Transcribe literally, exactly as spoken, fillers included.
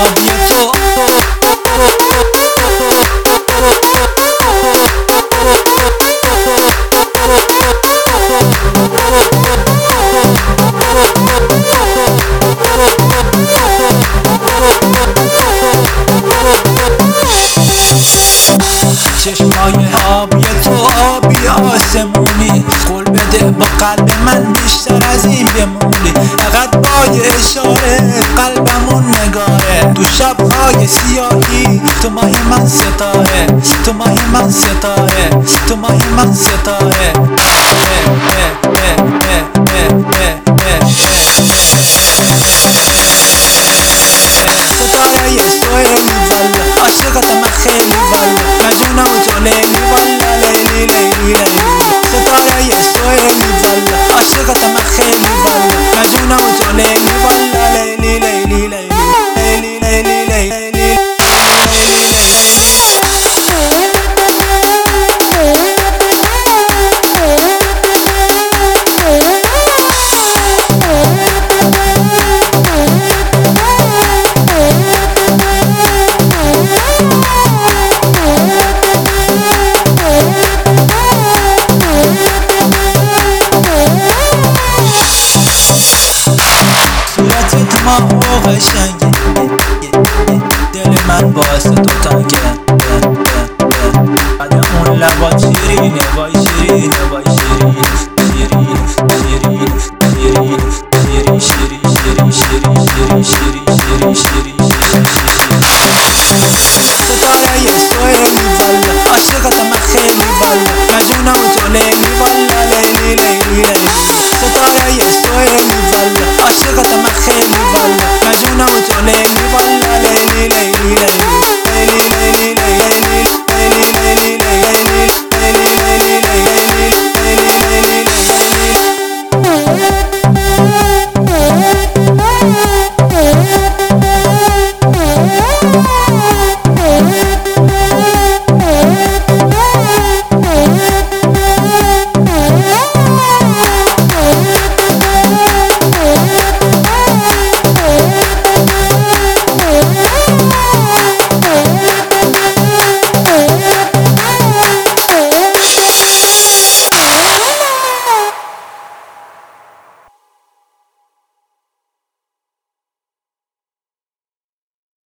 آبی تو چشمای آبی تو آبی آسمونی، قول بده با قلب من بیشتر از این بمونی. فقط با یه اشاره قلبمون نگاره، تو شبهای سیاهی تو ماهی من ستاره، تو ماهی من ستاره، تو ماهی من ستاره. ستاره یه سوی میوالا، عاشقتم خیلی والا، مجنونم و تو لیلی والا، لیلی لیلی لیلی. ستاره یه سوی میوالا، عاشقتم خیلی والا، مجنونم و تو لیلی والا، لیلی لیلی لیلی. لیلی لیلی لیلی. صورت ما و قشنگه، دل من واسه تو تنگه. بعد اون لبات شیرینه، وای شیرینه، وای شیرین شیرین شیرین شیرین شیرین شیرین شیرین شیرین شیرین شیرین شیرین. ستاره یه سوی میوالا، عاشقتم خیلی والا، مجنونم و تو لیلی والا، لیلی لیلی لیلی. ستاره یه سوی میوالا، عاشقتم